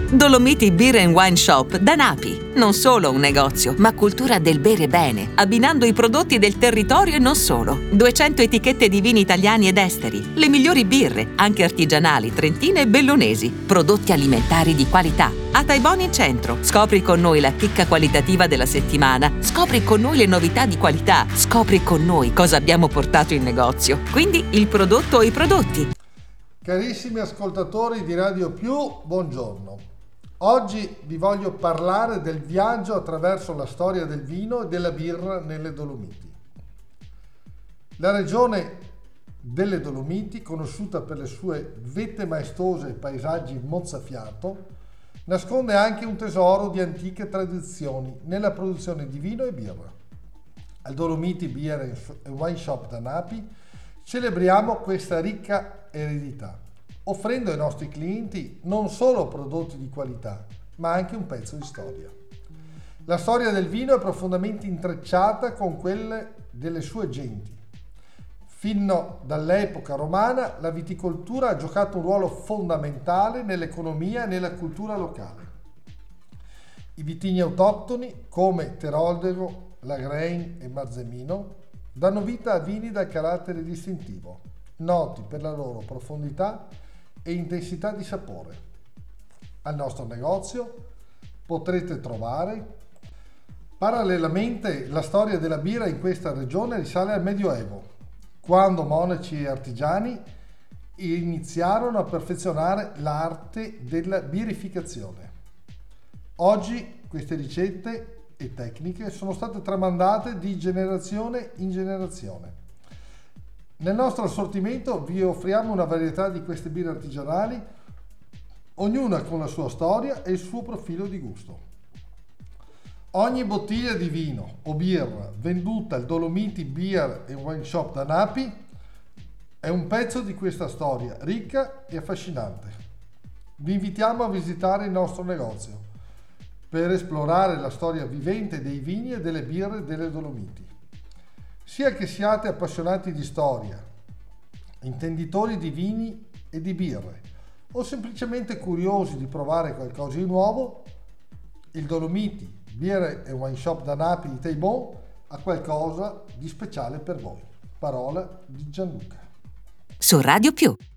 Dolomiti Beer and Wine Shop da Napi. Non solo un negozio, ma cultura del bere bene, abbinando i prodotti del territorio e non solo. 200 etichette di vini italiani ed esteri, le migliori birre, anche artigianali, trentine e bellunesi, prodotti alimentari di qualità. A Taiboni in centro. Scopri con noi la chicca qualitativa della settimana. Scopri con noi le novità di qualità. Scopri con noi cosa abbiamo portato in negozio. Quindi il prodotto o i prodotti. Carissimi ascoltatori di Radio Più, buongiorno. Oggi vi voglio parlare del viaggio attraverso la storia del vino e della birra nelle Dolomiti. La regione delle Dolomiti, conosciuta per le sue vette maestose e paesaggi mozzafiato, nasconde anche un tesoro di antiche tradizioni nella produzione di vino e birra. Al Dolomiti Beer and Wine Shop da Napi celebriamo questa ricca eredità, offrendo ai nostri clienti non solo prodotti di qualità, ma anche un pezzo di storia. La storia del vino è profondamente intrecciata con quelle delle sue genti. Fino dall'epoca romana la viticoltura ha giocato un ruolo fondamentale nell'economia e nella cultura locale. I vitigni autoctoni come Teroldego, Lagrein e Marzemino danno vita a vini dal carattere distintivo, noti per la loro profondità e intensità di sapore. Al nostro negozio potrete trovare. Parallelamente, la storia della birra in questa regione risale al Medioevo, quando monaci e artigiani iniziarono a perfezionare l'arte della birrificazione. Oggi queste ricette e tecniche sono state tramandate di generazione in generazione. Nel nostro assortimento vi offriamo una varietà di queste birre artigianali, ognuna con la sua storia e il suo profilo di gusto. Ogni bottiglia di vino o birra venduta al Dolomiti Beer and Wine Shop da Napi è un pezzo di questa storia ricca e affascinante. Vi invitiamo a visitare il nostro negozio per esplorare la storia vivente dei vini e delle birre delle Dolomiti. Sia che siate appassionati di storia, intenditori di vini e di birre, o semplicemente curiosi di provare qualcosa di nuovo, il Dolomiti Beer and Wine Shop da Napi di Taibon ha qualcosa di speciale per voi. Parola di Gianluca. Su Radio Più.